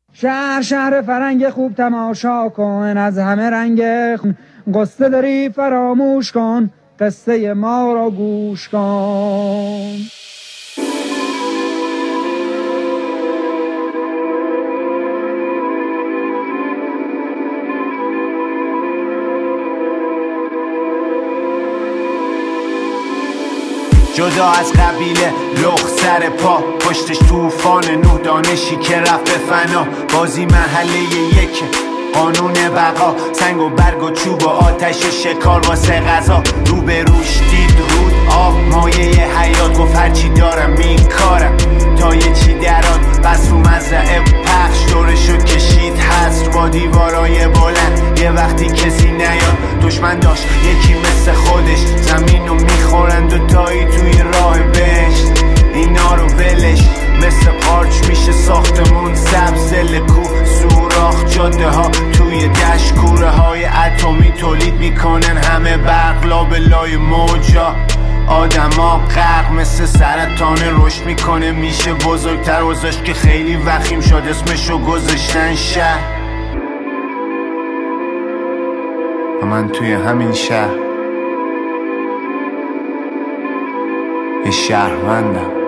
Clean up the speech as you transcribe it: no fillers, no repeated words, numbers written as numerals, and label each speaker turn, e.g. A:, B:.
A: شهر فرنگ خوب تماشا کن، از همه رنگ قصه داری فراموش کن، قصه ما را گوش کن.
B: جدا از قبیله لخ سر پا، پشتش طوفان نوح دانشی که رفت به فنا. بازی محله یکه، قانون بقا، سنگ و برگ و چوب و آتش و شکار واسه غذا. رو به روش دید رود آب، مایه حیات گفت هرچی دارم میکارم تا یه چی درات. بس رو مزرعه پخش دورشو کشید هست با دیوارای بلند. یه وقتی کسی نیاد دشمن داشت یکی مثل خودش، زمینو میخورن دوتایی توی راه بهشت. اینا رو ولش مثل قارچ میشه ساختمون، سبز کوه سوراخ جاده ها توی دشت. کوره های اتمی تولید میکنن همه برق لابلای موجا. آدم ها غرق مثل سرطان رشد میکنه، میشه بزرگتر وزش که خیلی وخیم شد اسمشو گذاشتن شهر. و من توی همین شهر یه شهروندم.